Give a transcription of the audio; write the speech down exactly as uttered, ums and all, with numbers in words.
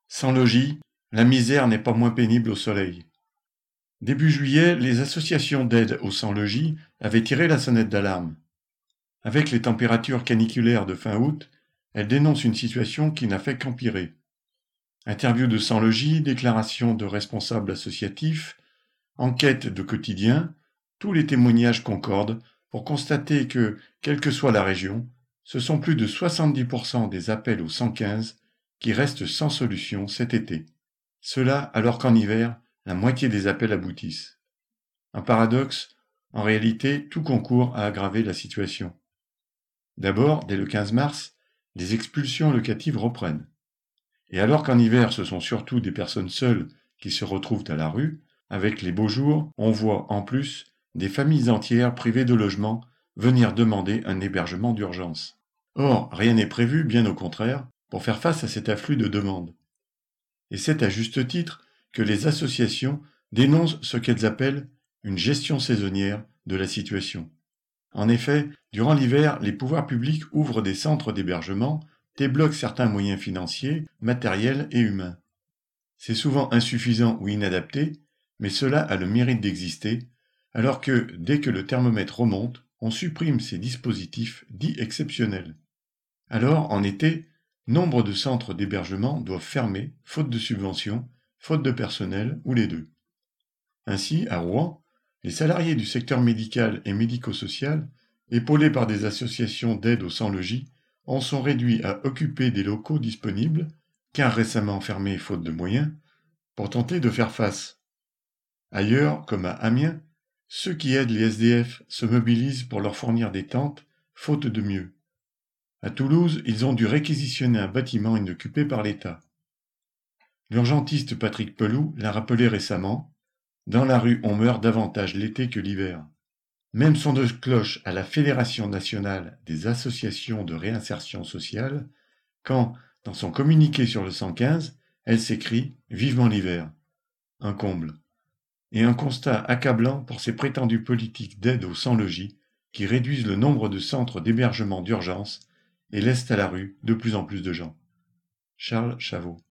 Sans logis, la misère n'est pas moins pénible au soleil. Début juillet, les associations d'aide aux sans-logis avaient tiré la sonnette d'alarme. Avec les températures caniculaires de fin août, elles dénoncent une situation qui n'a fait qu'empirer. Interviews de sans-logis, déclarations de responsables associatifs, enquêtes de quotidien, tous les témoignages concordent pour constater que, quelle que soit la région, ce sont plus de soixante-dix pour cent des appels au cent quinze qui restent sans solution cet été. Cela alors qu'en hiver, la moitié des appels aboutissent. Un paradoxe, en réalité, tout concourt à aggraver la situation. D'abord, dès le quinze mars, les expulsions locatives reprennent. Et alors qu'en hiver, ce sont surtout des personnes seules qui se retrouvent à la rue, avec les beaux jours, on voit en plus des familles entières privées de logement venir demander un hébergement d'urgence. Or, rien n'est prévu, bien au contraire, pour faire face à cet afflux de demandes. Et c'est à juste titre que les associations dénoncent ce qu'elles appellent une gestion saisonnière de la situation. En effet, durant l'hiver, les pouvoirs publics ouvrent des centres d'hébergement, débloquent certains moyens financiers, matériels et humains. C'est souvent insuffisant ou inadapté, mais cela a le mérite d'exister, alors que, dès que le thermomètre remonte, on supprime ces dispositifs dits exceptionnels. Alors, en été, nombre de centres d'hébergement doivent fermer, faute de subventions, faute de personnel ou les deux. Ainsi, à Rouen, les salariés du secteur médical et médico-social, épaulés par des associations d'aide aux sans-logis, en sont réduits à occuper des locaux disponibles, car récemment fermés faute de moyens, pour tenter de faire face. Ailleurs, comme à Amiens, ceux qui aident les S D F se mobilisent pour leur fournir des tentes, faute de mieux. À Toulouse, ils ont dû réquisitionner un bâtiment inoccupé par l'État. L'urgentiste Patrick Peloux l'a rappelé récemment, « Dans la rue, on meurt davantage l'été que l'hiver ». Même son de cloche à la Fédération nationale des associations de réinsertion sociale, quand, dans son communiqué sur le cent quinze, elle s'écrie « Vivement l'hiver ». Un comble. Et un constat accablant pour ces prétendues politiques d'aide aux sans-logis qui réduisent le nombre de centres d'hébergement d'urgence et laissent à la rue de plus en plus de gens. Charles Chavot.